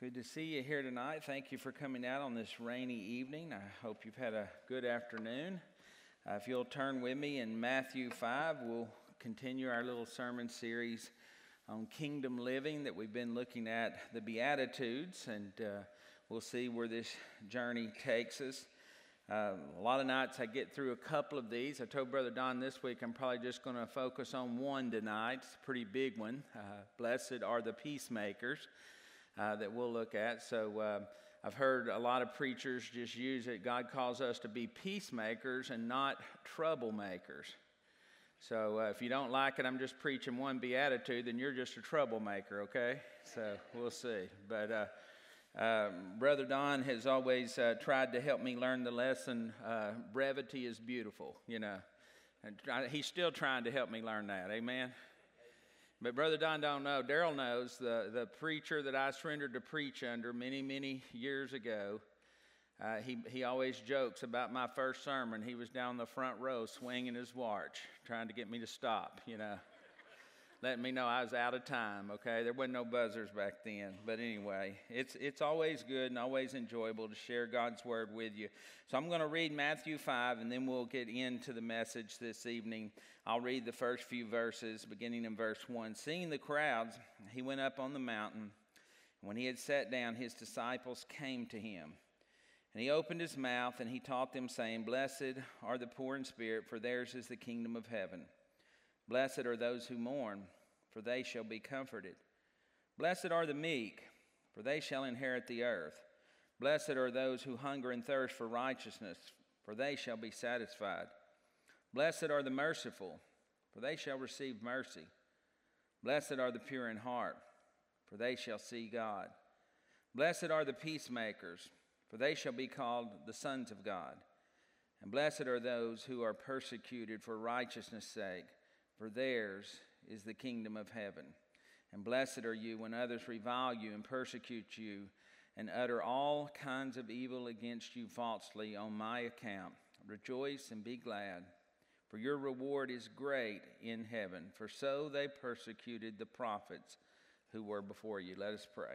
Good to see you here tonight. Thank you for coming out on this rainy evening. I hope you've had a good afternoon. If you'll turn with me in Matthew 5, we'll continue our little sermon series on kingdom living that we've been looking at the Beatitudes, and we'll see where this journey takes us. A lot of nights I get through a couple of these. I told Brother Don this week I'm probably just going to focus on one tonight. It's a pretty big one. Blessed are the peacemakers. That we'll look at. So I've heard a lot of preachers just use it. God calls us to be peacemakers and not troublemakers. So if you don't like it, I'm just preaching one beatitude, then you're just a troublemaker, okay? So we'll see. But Brother Don has always tried to help me learn the lesson, brevity is beautiful, you know. And he's still trying to help me learn that, amen? But Brother Don don't know. Daryl knows, the preacher that I surrendered to preach under many years ago. He always jokes about my first sermon. He was down the front row swinging his watch, trying to get me to stop, you know, letting me know I was out of time, okay? There wasn't no buzzers back then. But anyway, it's always good and always enjoyable to share God's Word with you. So I'm going to read Matthew 5, and then we'll get into the message this evening. I'll read the first few verses, beginning in verse 1. Seeing the crowds, he went up on the mountain. When he had sat down, his disciples came to him. And he opened his mouth, and he taught them, saying, Blessed are the poor in spirit, for theirs is the kingdom of heaven. Blessed are those who mourn, for they shall be comforted. Blessed are the meek, for they shall inherit the earth. Blessed are those who hunger and thirst for righteousness, for they shall be satisfied. Blessed are the merciful, for they shall receive mercy. Blessed are the pure in heart, for they shall see God. Blessed are the peacemakers, for they shall be called the sons of God. And blessed are those who are persecuted for righteousness' sake, for theirs is the kingdom of heaven. And blessed are you when others revile you and persecute you and utter all kinds of evil against you falsely on my account. Rejoice and be glad, for your reward is great in heaven. For so they persecuted the prophets who were before you. Let us pray.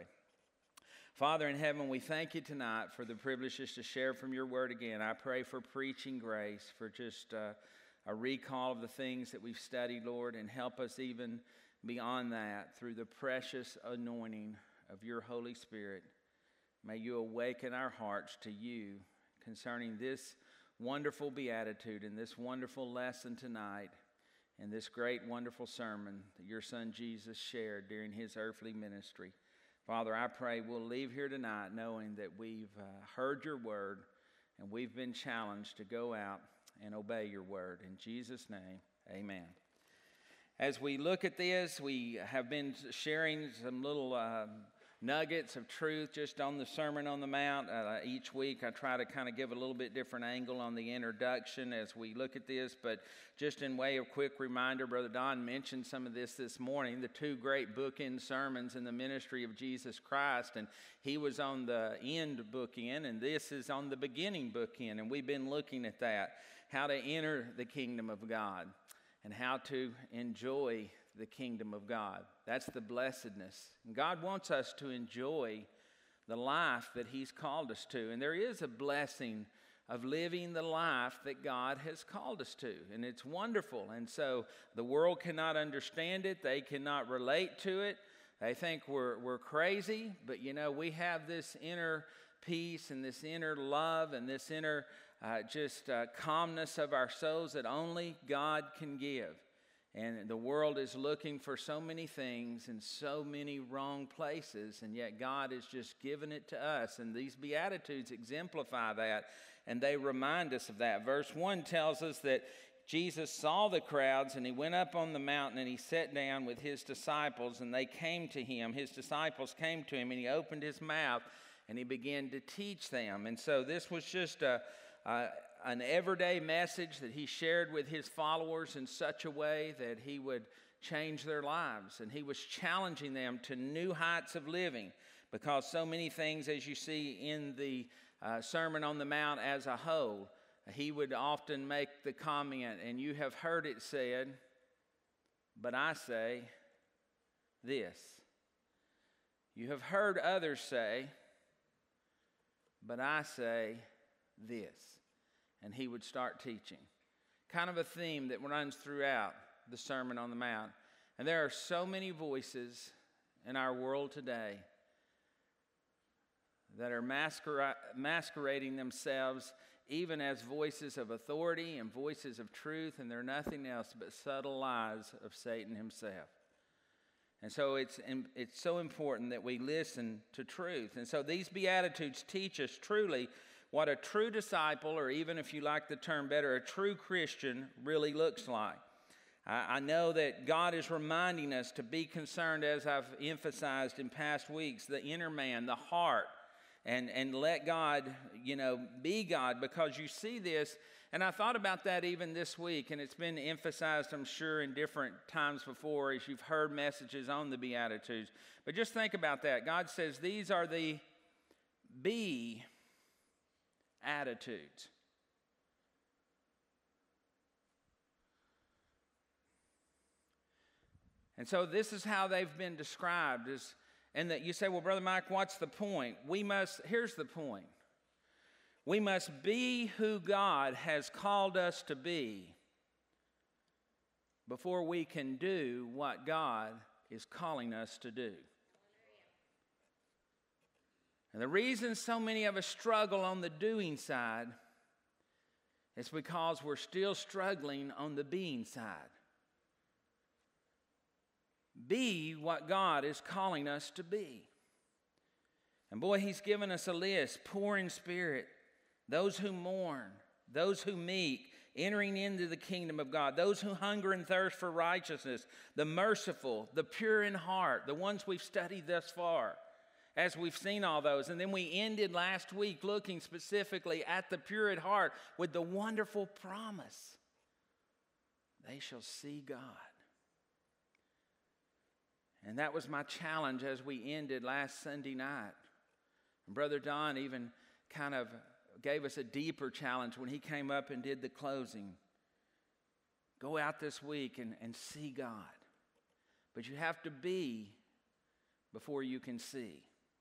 Father in heaven, we thank you tonight for the privilege just to share from your word again. I pray for preaching grace, for just a recall of the things that we've studied, Lord, and help us even beyond that through the precious anointing of your Holy Spirit. May you awaken our hearts to you concerning this wonderful beatitude and this wonderful lesson tonight and this great, wonderful sermon that your Son Jesus shared during his earthly ministry. Father, I pray we'll leave here tonight knowing that we've heard your word and we've been challenged to go out and obey your word. In Jesus' name, amen. As we look at this, we have been sharing some little nuggets of truth just on the Sermon on the Mount. Each week I try to kind of give a little bit different angle on the introduction as we look at this, but just in way of quick reminder, Brother Don mentioned some of this morning, the two great bookend sermons in the ministry of Jesus Christ, and he was on the end bookend, and this is on the beginning bookend, and we've been looking at that, how to enter the kingdom of God and how to enjoy the kingdom of God. That's the blessedness. And God wants us to enjoy the life that he's called us to. And there is a blessing of living the life that God has called us to. And it's wonderful. And so the world cannot understand it. They cannot relate to it. They think we're crazy. But, you know, we have this inner peace and this inner love and this inner calmness of our souls that only God can give. And the world is looking for so many things in so many wrong places, and yet God has just given it to us. And these Beatitudes exemplify that, and they remind us of that. Verse 1 tells us that Jesus saw the crowds, and he went up on the mountain, and he sat down with his disciples, and they came to him. His disciples came to him, and he opened his mouth, and he began to teach them. And so this was just an everyday message that he shared with his followers in such a way that he would change their lives. And he was challenging them to new heights of living, because so many things, as you see in the Sermon on the Mount as a whole, he would often make the comment, and you have heard it said, but I say this. You have heard others say, but I say this. And he would start teaching. Kind of a theme that runs throughout the Sermon on the Mount. And there are so many voices in our world today that are masquerading themselves even as voices of authority and voices of truth, and they're nothing else but subtle lies of Satan himself. And so it's so important that we listen to truth. And so these Beatitudes teach us truly what a true disciple, or even if you like the term better, a true Christian really looks like. I know that God is reminding us to be concerned, as I've emphasized in past weeks, the inner man, the heart, and let God, be God, because you see this. And I thought about that even this week, and it's been emphasized, I'm sure, in different times before as you've heard messages on the Beatitudes. But just think about that. God says these are the be attitudes. And so this is how they've been described. And that you say, well, Brother Mike, what's the point? Here's the point. We must be who God has called us to be before we can do what God is calling us to do. And the reason so many of us struggle on the doing side is because we're still struggling on the being side. Be what God is calling us to be. And boy, He's given us a list: poor in spirit, those who mourn, those who meek, entering into the kingdom of God, those who hunger and thirst for righteousness, the merciful, the pure in heart, the ones we've studied thus far, as we've seen all those. And then we ended last week looking specifically at the pure at heart with the wonderful promise: they shall see God. And that was my challenge as we ended last Sunday night. And Brother Don even kind of gave us a deeper challenge when he came up and did the closing. Go out this week and see God. But you have to be before you can see.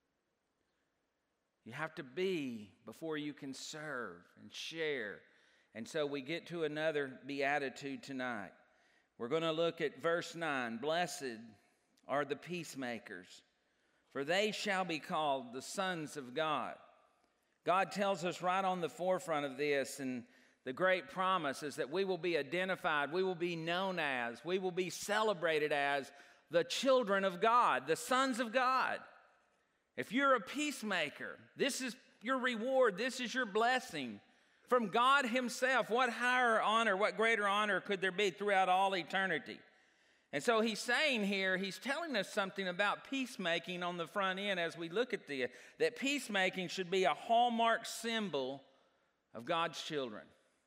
You have to be before you can serve and share. And so we get to another beatitude tonight. We're going to look at verse 9. Blessed are the peacemakers, for they shall be called the sons of God. God tells us right on the forefront of this, and the great promise is that we will be identified, we will be known as, we will be celebrated as the children of God, the sons of God. If you're a peacemaker, this is your reward, this is your blessing from God Himself. What higher honor, what greater honor could there be throughout all eternity? And so He's saying here, He's telling us something about peacemaking on the front end as we look at this, that peacemaking should be a hallmark symbol of God's children.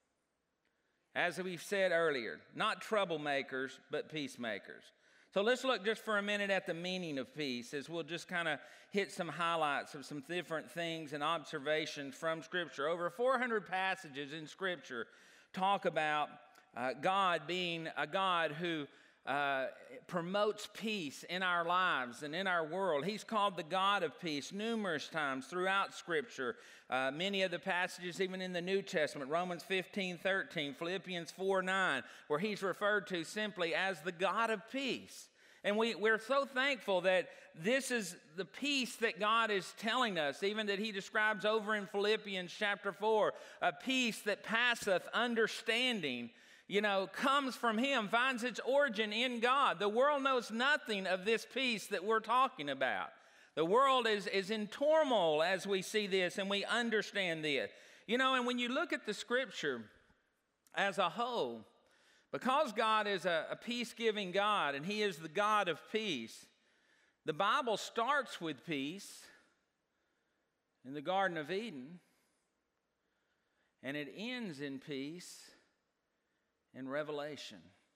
As we've said earlier, not troublemakers, but peacemakers. So let's look just for a minute at the meaning of peace, as we'll just kind of hit some highlights of some different things and observations from Scripture. Over 400 passages in Scripture talk about God being a God who promotes peace in our lives and in our world. He's called the God of peace numerous times throughout Scripture. Many of the passages even in the New Testament, Romans 15:13, Philippians 4:9, where He's referred to simply as the God of peace. And we're so thankful that this is the peace that God is telling us, even that He describes over in Philippians chapter 4, a peace that passeth understanding, comes from Him, finds its origin in God. The world knows nothing of this peace that we're talking about. The world is in turmoil as we see this and we understand this. And when you look at the Scripture as a whole, because God is a peace-giving God and He is the God of peace, the Bible starts with peace in the Garden of Eden, and it ends in peace in Revelation,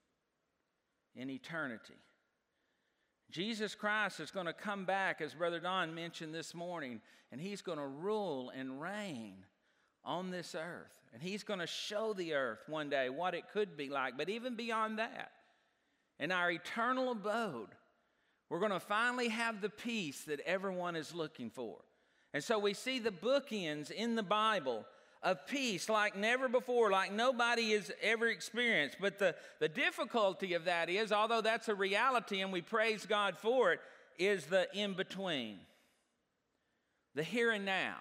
in eternity. Jesus Christ is going to come back, as Brother Don mentioned this morning, and He's going to rule and reign on this earth. And He's going to show the earth one day what it could be like. But even beyond that, in our eternal abode, We're going to finally have the peace that everyone is looking for. And so we see the bookends in the Bible of peace like never before, like nobody has ever experienced. But the difficulty of that is, although that's a reality and we praise God for it, is the in-between, the here and now.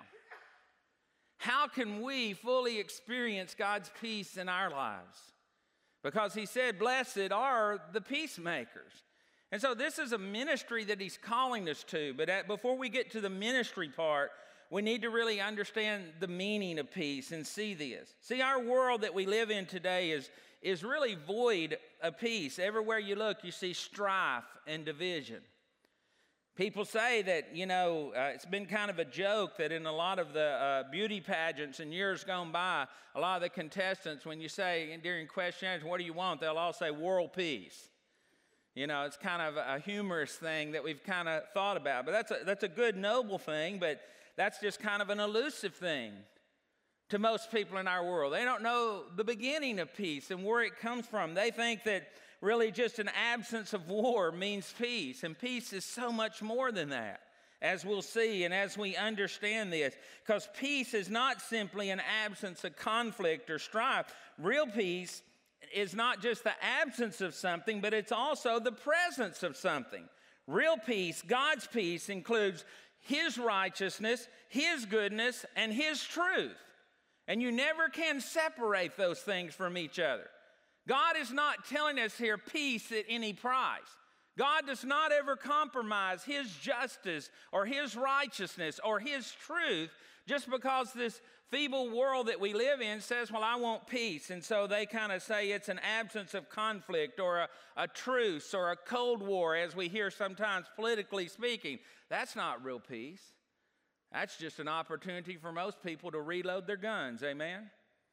How can we fully experience God's peace in our lives? Because he said, blessed are the peacemakers. And so this is a ministry that he's calling us to. But before we get to the ministry part, we need to really understand the meaning of peace and see this. See, our world that we live in today is really void of peace. Everywhere you look, you see strife and division. People say that, it's been kind of a joke that in a lot of the beauty pageants in years gone by, a lot of the contestants, when you say during questions, what do you want? They'll all say world peace. It's kind of a humorous thing that we've kind of thought about. But that's a good, noble thing, but that's just kind of an elusive thing to most people in our world. They don't know the beginning of peace and where it comes from. They think that really just an absence of war means peace, and peace is so much more than that, as we'll see and as we understand this. Because peace is not simply an absence of conflict or strife. Real peace is not just the absence of something, but it's also the presence of something. Real peace, God's peace, includes his righteousness, his goodness, and his truth. And you never can separate those things from each other. God is not telling us here peace at any price. God does not ever compromise his justice or his righteousness or his truth just because this feeble world that we live in says, well, I want peace. And so they kind of say it's an absence of conflict or a truce or a Cold War, as we hear sometimes politically speaking. That's not real peace. That's just an opportunity for most people to reload their guns, amen?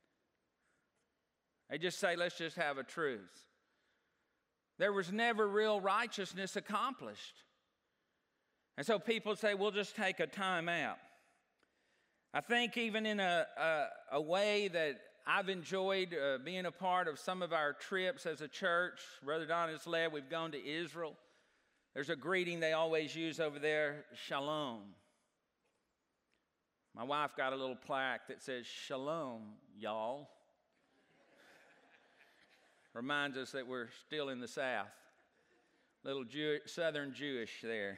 They just say, let's just have a truce. There was never real righteousness accomplished. And so people say, we'll just take a time out. I think even in a way that I've enjoyed being a part of some of our trips as a church, Brother Don has led, we've gone to Israel. There's a greeting they always use over there, shalom. My wife got a little plaque that says, shalom, y'all. Reminds us that we're still in the South. Little Southern Jewish there.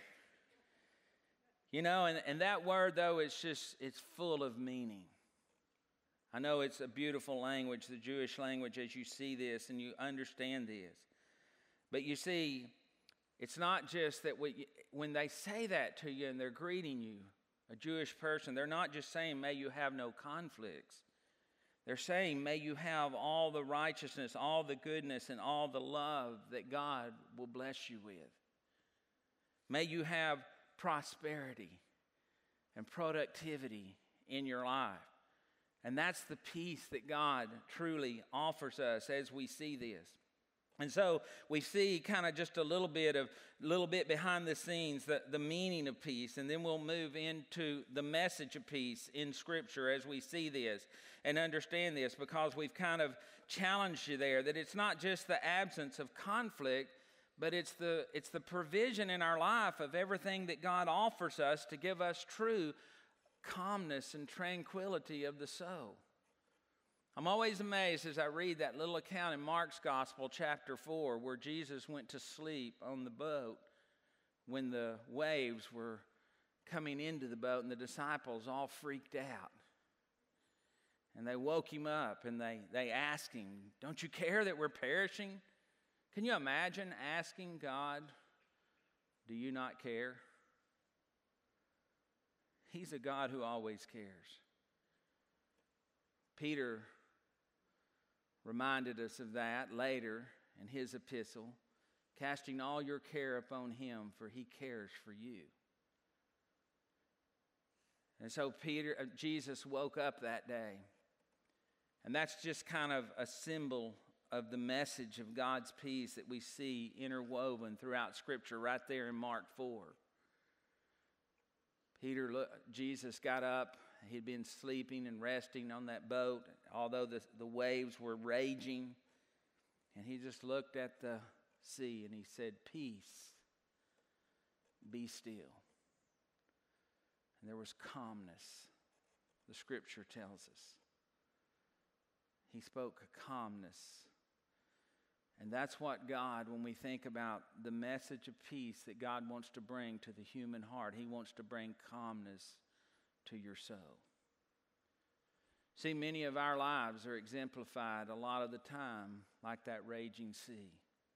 And that word, though, it's full of meaning. I know it's a beautiful language, the Jewish language, as you see this and you understand this. But you see, it's not just that when they say that to you and they're greeting you, a Jewish person, they're not just saying, may you have no conflicts. They're saying, may you have all the righteousness, all the goodness, and all the love that God will bless you with. May you have prosperity and productivity in your life. And that's the peace that God truly offers us as we see this. And so we see kind of just a little bit behind the scenes, the meaning of peace, and then we'll move into the message of peace in Scripture as we see this and understand this, because we've kind of challenged you there that it's not just the absence of conflict, but it's the provision in our life of everything that God offers us to give us true calmness and tranquility of the soul. I'm always amazed as I read that little account in Mark's Gospel, chapter 4, where Jesus went to sleep on the boat when the waves were coming into the boat and the disciples all freaked out. And they woke him up and they asked him, don't you care that we're perishing? Can you imagine asking God, do you not care? He's a God who always cares. Peter reminded us of that later in his epistle, casting all your care upon him, for he cares for you. And so Jesus woke up that day. And that's just kind of a symbol of the message of God's peace that we see interwoven throughout Scripture right there in Mark 4. Jesus got up. He'd been sleeping and resting on that boat, although the waves were raging. And he just looked at the sea and he said, peace, be still. And there was calmness, the scripture tells us. He spoke calmness. And that's what God, when we think about the message of peace that God wants to bring to the human heart, He wants to bring calmness to your soul. See, many of our lives are exemplified a lot of the time like that raging sea.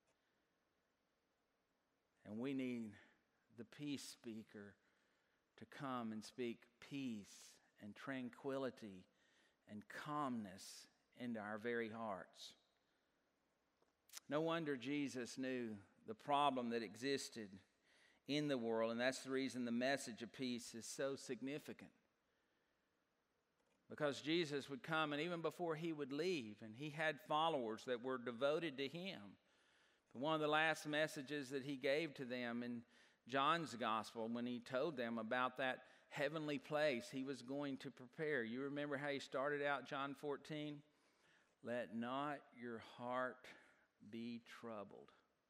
And we need the peace speaker to come and speak peace and tranquility and calmness into our very hearts. No wonder Jesus knew the problem that existed in the world, and that's the reason the message of peace is so significant. Because Jesus would come, and even before He would leave, and He had followers that were devoted to Him. But one of the last messages that He gave to them in John's gospel, when He told them about that heavenly place He was going to prepare. You remember how He started out, John 14? Let not your heart be troubled.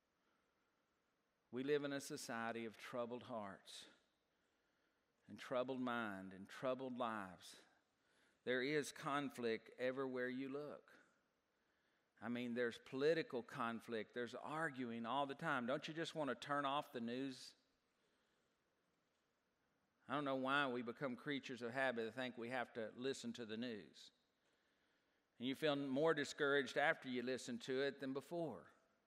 We live in a society of troubled hearts and troubled mind and troubled lives. There is conflict everywhere you look. I mean, there's political conflict. There's arguing all the time. Don't you just want to turn off the news? I don't know why we become creatures of habit and think we have to listen to the news. And you feel more discouraged after you listen to it than before.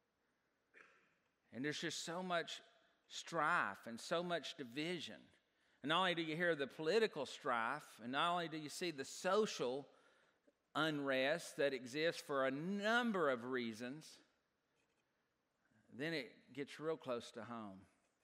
And there's just so much strife and so much division. And not only do you hear the political strife, and not only do you see the social unrest that exists for a number of reasons, then it gets real close to home.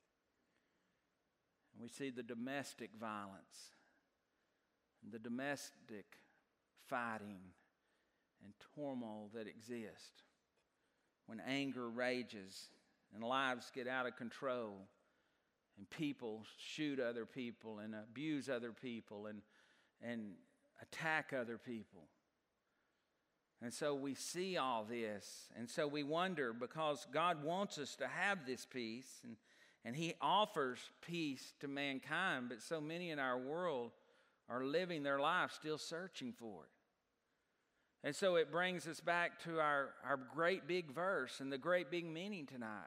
And we see the domestic violence, and the domestic fighting and turmoil that exist when anger rages and lives get out of control. And people shoot other people and abuse other people and attack other people. And so we see all this. And so we wonder, because God wants us to have this peace, and He offers peace to mankind, but so many in our world are living their life still searching for it. And so it brings us back to our great big verse and the great big meaning tonight.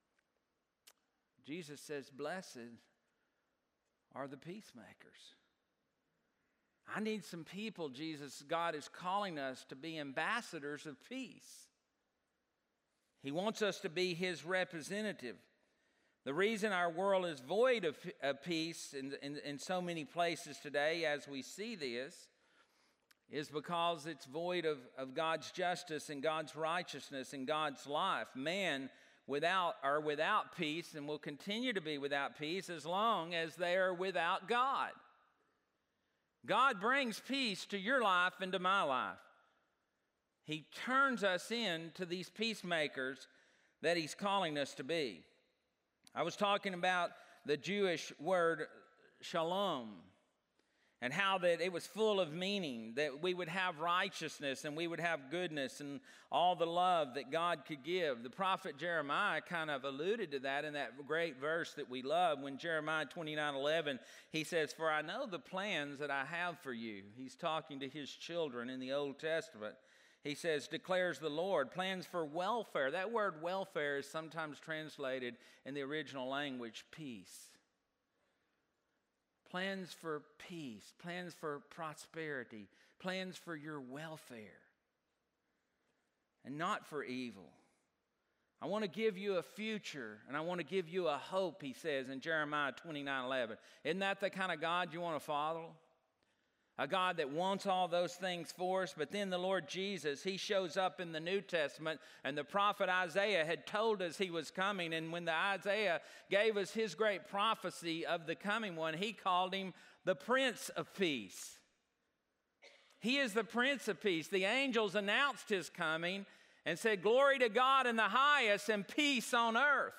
Jesus says, blessed are the peacemakers. I need some people, God is calling us to be ambassadors of peace. He wants us to be His representative. The reason our world is void of peace in so many places today as we see this is because it's void of God's justice and God's righteousness and God's life. Man are without peace and will continue to be without peace as long as they are without God. God brings peace to your life and to my life. He turns us into these peacemakers that He's calling us to be. I was talking about the Jewish word shalom, and how that it was full of meaning, that we would have righteousness and we would have goodness and all the love that God could give. The prophet Jeremiah kind of alluded to that in that great verse that we love when Jeremiah 29:11, he says, "For I know the plans that I have for you." He's talking to his children in the Old Testament. He says, declares the Lord, plans for welfare. That word welfare is sometimes translated in the original language, peace. Plans for peace, plans for prosperity, plans for your welfare, and not for evil. I want to give you a future, and I want to give you a hope, he says in Jeremiah 29:11. Isn't that the kind of God you want to follow? A God that wants all those things for us. But then the Lord Jesus, he shows up in the New Testament, and the prophet Isaiah had told us he was coming. And when the Isaiah gave us his great prophecy of the coming one, he called him the Prince of Peace. He is the Prince of Peace. The angels announced his coming and said, "Glory to God in the highest and peace on earth."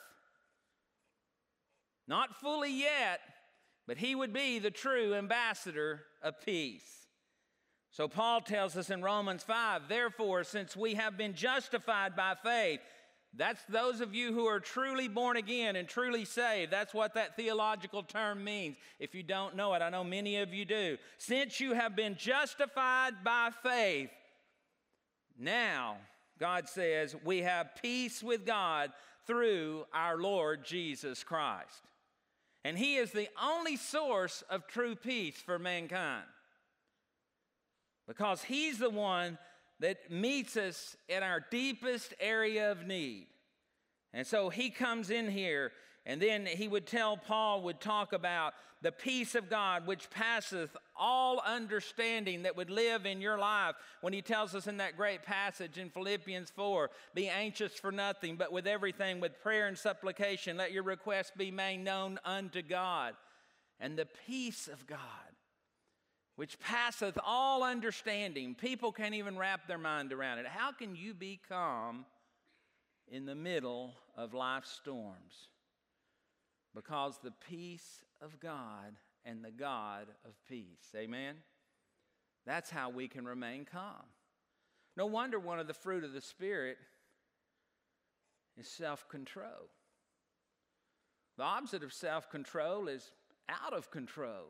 Not fully yet, but he would be the true ambassador of peace. So Paul tells us in Romans 5, "Therefore, since we have been justified by faith, That's those of you who are truly born again and truly saved. That's what that theological term means. If you don't know it, I know many of you do. Since you have been justified by faith, now, God says, we have peace with God through our Lord Jesus Christ. And He is the only source of true peace for mankind, because He's the one that meets us in our deepest area of need. And so He comes in here, and then Paul would talk about the peace of God which passeth all understanding that would live in your life, when he tells us in that great passage in Philippians 4, be anxious for nothing, but with everything, with prayer and supplication, let your requests be made known unto God. And the peace of God, which passeth all understanding. People can't even wrap their mind around it. How can you be calm in the middle of life's storms? Because the peace of God and the God of peace. Amen? That's how we can remain calm. No wonder one of the fruit of the Spirit is self-control. The opposite of self-control is out of control.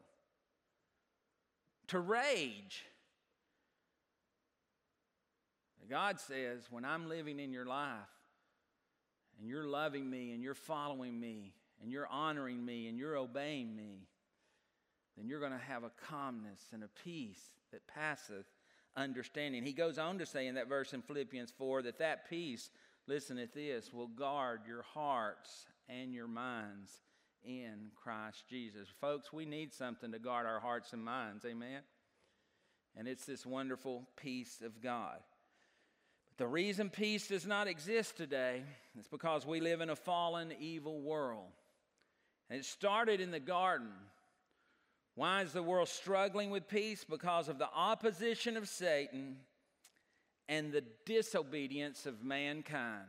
To rage. God says, when I'm living in your life, and you're loving me, and you're following me, and you're honoring me, and you're obeying me, then you're going to have a calmness and a peace that passeth understanding. He goes on to say in that verse in Philippians 4 that peace, listen at this, will guard your hearts and your minds in Christ Jesus. Folks, we need something to guard our hearts and minds, amen? And it's this wonderful peace of God. But the reason peace does not exist today is because we live in a fallen, evil world. And it started in the garden. Why is the world struggling with peace? Because of the opposition of Satan and the disobedience of mankind.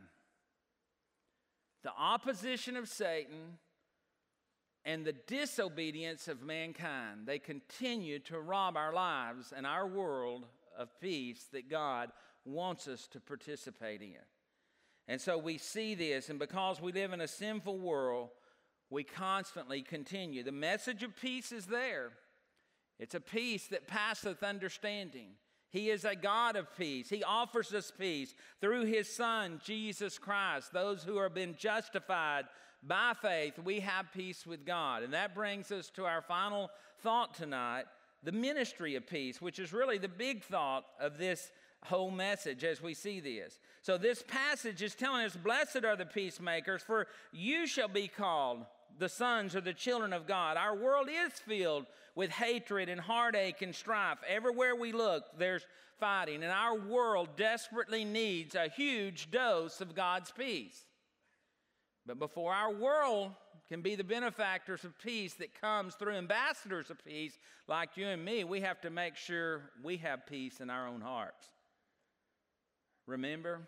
The opposition of Satan and the disobedience of mankind, they continue to rob our lives and our world of peace that God wants us to participate in. And so we see this, and because we live in a sinful world, we constantly continue. The message of peace is there. It's a peace that passeth understanding. He is a God of peace. He offers us peace through His Son, Jesus Christ. Those who have been justified by faith, we have peace with God. And that brings us to our final thought tonight, the ministry of peace, which is really the big thought of this whole message as we see this. So this passage is telling us, blessed are the peacemakers, for you shall be called the sons or the children of God. Our world is filled with hatred and heartache and strife. Everywhere we look, there's fighting. And our world desperately needs a huge dose of God's peace. But before our world can be the benefactors of peace that comes through ambassadors of peace like you and me, we have to make sure we have peace in our own hearts. Remember,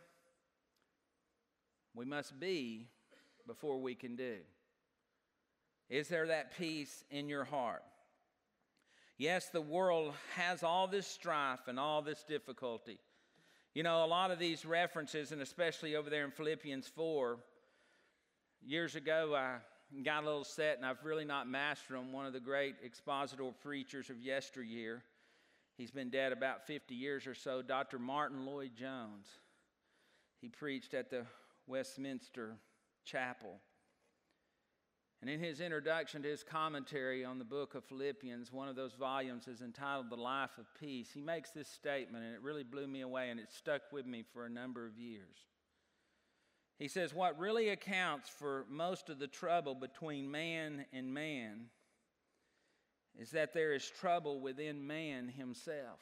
we must be before we can do. Is there that peace in your heart? Yes, the world has all this strife and all this difficulty. You know, a lot of these references, and especially over there in Philippians 4, years ago I got a little set, and I've really not mastered them. One of the great expositor preachers of yesteryear, he's been dead about 50 years or so, Dr. Martin Lloyd-Jones. He preached at the Westminster Chapel. And in his introduction to his commentary on the book of Philippians, one of those volumes is entitled The Life of Peace. He makes this statement, and it really blew me away, and it stuck with me for a number of years. He says, what really accounts for most of the trouble between man and man is that there is trouble within man himself.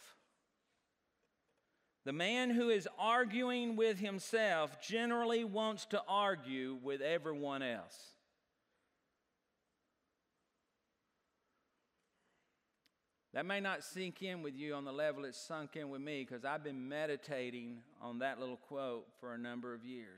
The man who is arguing with himself generally wants to argue with everyone else. That may not sink in with you on the level it's sunk in with me, because I've been meditating on that little quote for a number of years.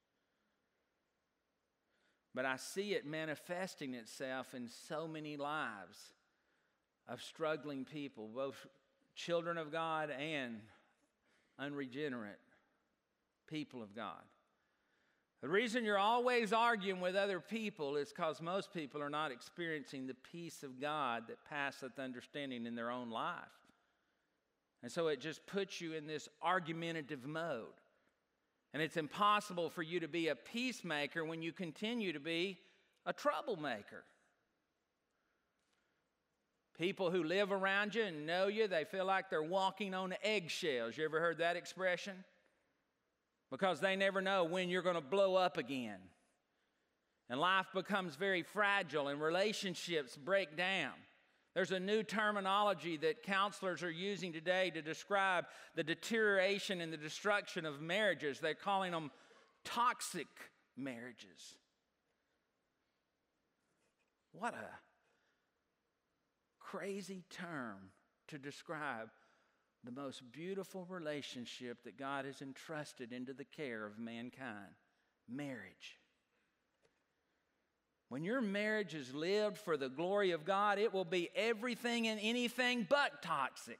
But I see it manifesting itself in so many lives of struggling people, both children of God and unregenerate people of God. The reason you're always arguing with other people is because most people are not experiencing the peace of God that passeth understanding in their own life. And so it just puts you in this argumentative mode. And it's impossible for you to be a peacemaker when you continue to be a troublemaker. People who live around you and know you, they feel like they're walking on eggshells. You ever heard that expression? Because they never know when you're going to blow up again. And life becomes very fragile and relationships break down. There's a new terminology that counselors are using today to describe the deterioration and the destruction of marriages. They're calling them toxic marriages. What a crazy term to describe the most beautiful relationship that God has entrusted into the care of mankind, marriage. When your marriage is lived for the glory of God, it will be everything and anything but toxic.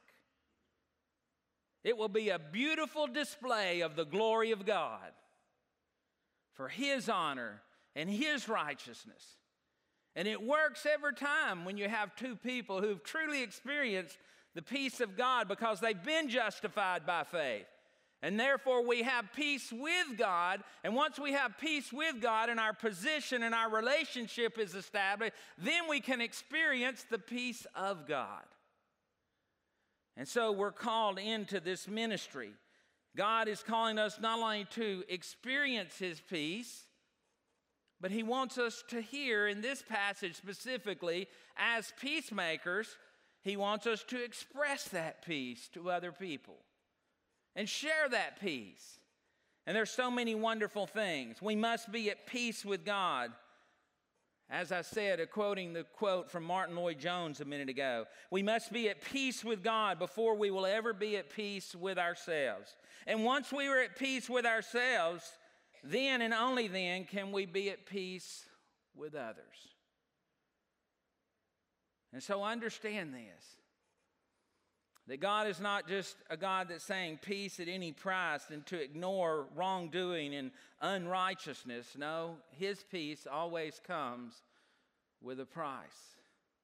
It will be a beautiful display of the glory of God for His honor and His righteousness. And it works every time when you have two people who've truly experienced the peace of God because they've been justified by faith. And therefore we have peace with God. And once we have peace with God and our position and our relationship is established, then we can experience the peace of God. And so we're called into this ministry. God is calling us not only to experience His peace, but He wants us to hear in this passage specifically, as peacemakers, He wants us to express that peace to other people and share that peace. And there's so many wonderful things. We must be at peace with God. As I said, quoting the quote from Martin Lloyd-Jones a minute ago, we must be at peace with God before we will ever be at peace with ourselves. And once we are at peace with ourselves, then and only then can we be at peace with others. And so understand this, that God is not just a God that's saying peace at any price and to ignore wrongdoing and unrighteousness. No, His peace always comes with a price.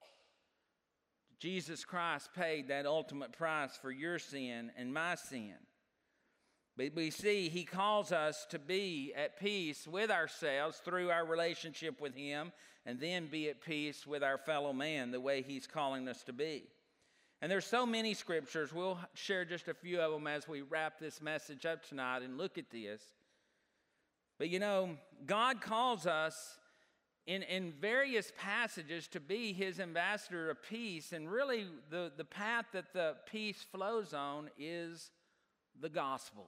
Jesus Christ paid that ultimate price for your sin and my sin. But we see He calls us to be at peace with ourselves through our relationship with Him, and then be at peace with our fellow man the way He's calling us to be. And there's so many scriptures. We'll share just a few of them as we wrap this message up tonight and look at this. But you know, God calls us in various passages to be His ambassador of peace, and really the path that the peace flows on is the gospel.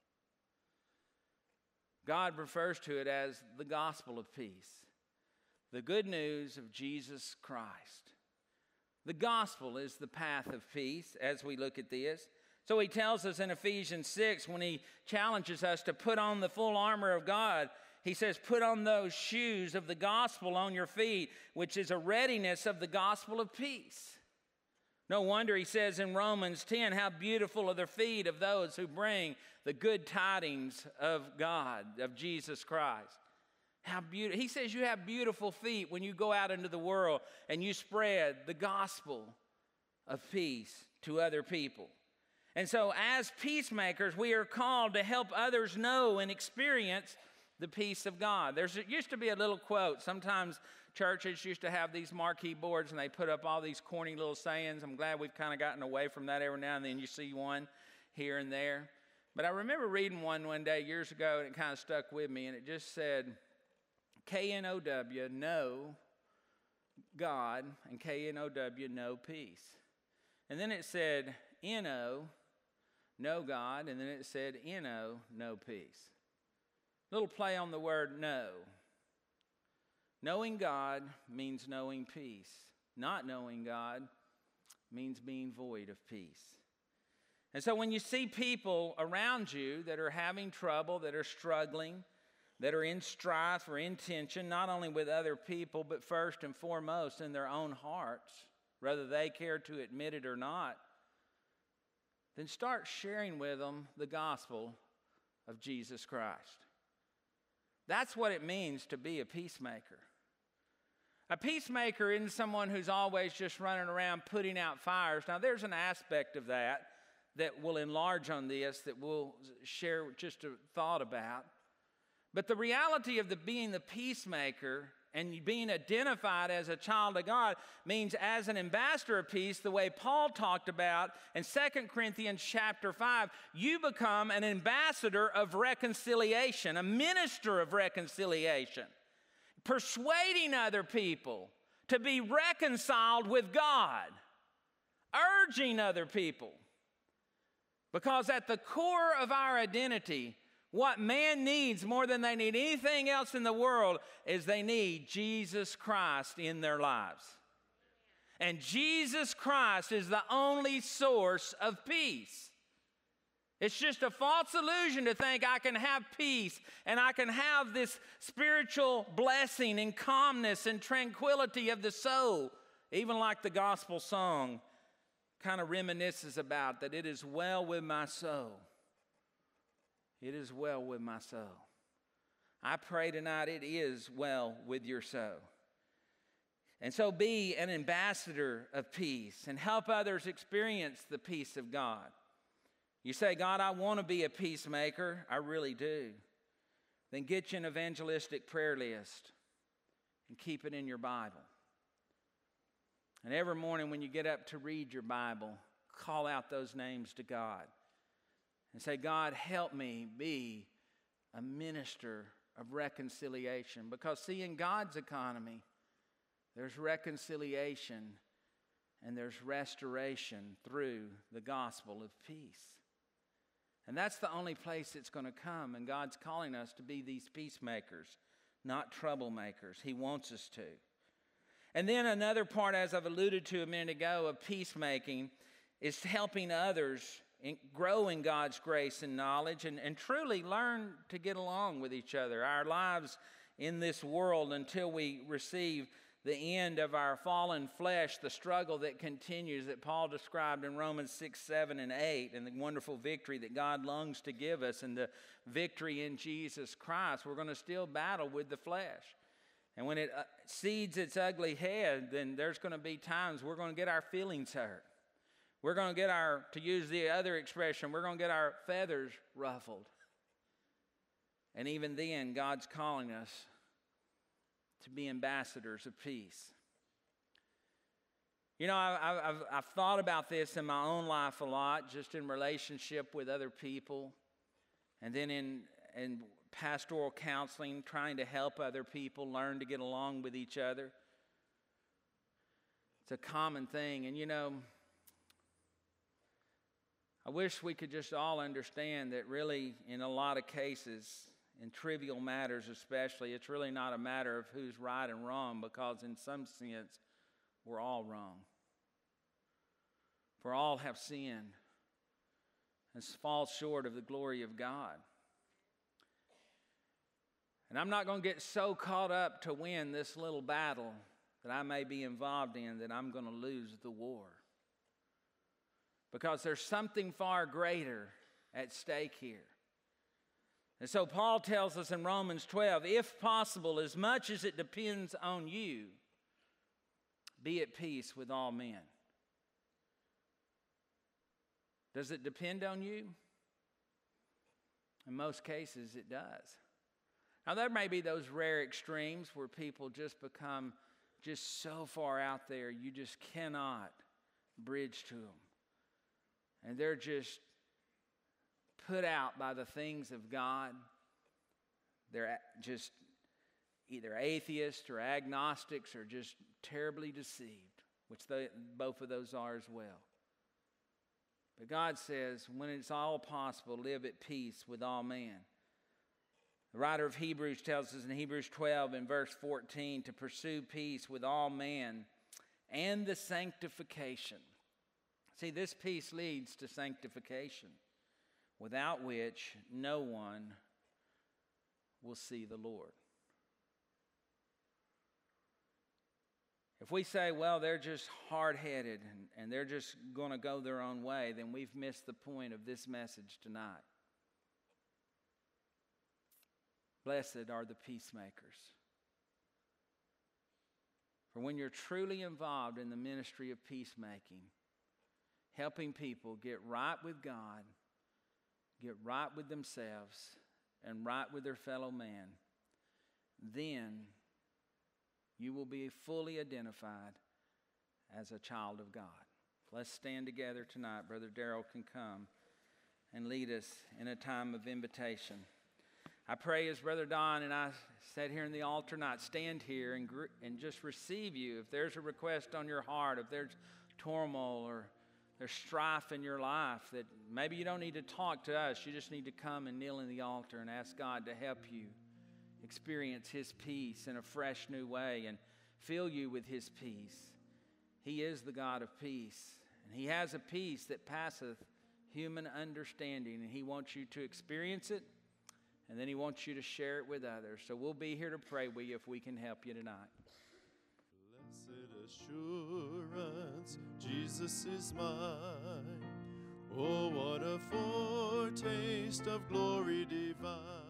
God refers to it as the gospel of peace, the good news of Jesus Christ. The gospel is the path of peace as we look at this. So He tells us in Ephesians 6, when He challenges us to put on the full armor of God, He says, put on those shoes of the gospel on your feet, which is a readiness of the gospel of peace. No wonder He says in Romans 10, how beautiful are the feet of those who bring the good tidings of God, of Jesus Christ. How beautiful. He says you have beautiful feet when you go out into the world and you spread the gospel of peace to other people. And so as peacemakers, we are called to help others know and experience the peace of God. There used to be a little quote. Sometimes churches used to have these marquee boards and they put up all these corny little sayings. I'm glad we've kind of gotten away from that. Every now and then you see one here and there. But I remember reading one day years ago, and it kind of stuck with me, and it just said, K-N-O-W, know God, and K-N-O-W, know peace. And then it said, N-O, know God, and then it said, N-O, know peace. Little play on the word know. Knowing God means knowing peace. Not knowing God means being void of peace. And so when you see people around you that are having trouble, that are struggling, that are in strife or in tension, not only with other people, but first and foremost in their own hearts, whether they care to admit it or not, then start sharing with them the gospel of Jesus Christ. That's what it means to be a peacemaker. A peacemaker isn't someone who's always just running around putting out fires. Now, there's an aspect of that will enlarge on this, that we'll share just a thought about. But the reality of being the peacemaker and being identified as a child of God means as an ambassador of peace, the way Paul talked about in 2 Corinthians chapter 5, you become an ambassador of reconciliation, a minister of reconciliation, persuading other people to be reconciled with God, urging other people. Because at the core of our identity, what man needs more than they need anything else in the world is they need Jesus Christ in their lives. And Jesus Christ is the only source of peace. It's just a false illusion to think I can have peace and I can have this spiritual blessing and calmness and tranquility of the soul, even like the gospel song kind of reminisces about, that it is well with my soul. It is well with my soul. I pray tonight it is well with your soul. And so be an ambassador of peace and help others experience the peace of God. You say, God, I want to be a peacemaker. I really do. Then get you an evangelistic prayer list and keep it in your Bible. And every morning when you get up to read your Bible, call out those names to God and say, God, help me be a minister of reconciliation. Because see, in God's economy, there's reconciliation and there's restoration through the gospel of peace. And that's the only place it's going to come. And God's calling us to be these peacemakers, not troublemakers. He wants us to. And then another part, as I've alluded to a minute ago, of peacemaking is helping others grow in God's grace and knowledge and truly learn to get along with each other. Our lives in this world, until we receive the end of our fallen flesh, the struggle that continues that Paul described in Romans 6, 7, and 8, and the wonderful victory that God longs to give us and the victory in Jesus Christ, we're going to still battle with the flesh. And when it seeds its ugly head, then there's going to be times we're going to get our feelings hurt. We're going to get to use the other expression, we're going to get our feathers ruffled. And even then, God's calling us to be ambassadors of peace. You know, I've thought about this in my own life a lot, just in relationship with other people, and then in pastoral counseling, trying to help other people learn to get along with each other. It's a common thing. And you know, I wish we could just all understand that really, in a lot of cases, in trivial matters especially, it's really not a matter of who's right and wrong, because in some sense, we're all wrong. For all have sinned and fall short of the glory of God. And I'm not going to get so caught up to win this little battle that I may be involved in that I'm going to lose the war. Because there's something far greater at stake here. And so Paul tells us in Romans 12, if possible, as much as it depends on you, be at peace with all men. Does it depend on you? In most cases, it does. Now, there may be those rare extremes where people just become just so far out there, you just cannot bridge to them. And they're just put out by the things of God. They're just either atheists or agnostics or just terribly deceived, which both of those are as well. But God says, when it's all possible, live at peace with all men. The writer of Hebrews tells us in Hebrews 12 in verse 14 to pursue peace with all men and the sanctification. See, this peace leads to sanctification, without which no one will see the Lord. If we say, well, they're just hard-headed and they're just going to go their own way, then we've missed the point of this message tonight. Blessed are the peacemakers. For when you're truly involved in the ministry of peacemaking, helping people get right with God, get right with themselves, and right with their fellow man, then you will be fully identified as a child of God. Let's stand together tonight. Brother Darrell can come and lead us in a time of invitation. I pray as Brother Don and I sat here in the altar tonight, stand here and just receive you. If there's a request on your heart, if there's turmoil or there's strife in your life, that maybe you don't need to talk to us. You just need to come and kneel in the altar and ask God to help you experience His peace in a fresh new way and fill you with His peace. He is the God of peace, and He has a peace that passeth human understanding, and He wants you to experience it, and then He wants you to share it with others. So we'll be here to pray with you if we can help you tonight. Blessed assurance, Jesus is mine. Oh, what a foretaste of glory divine.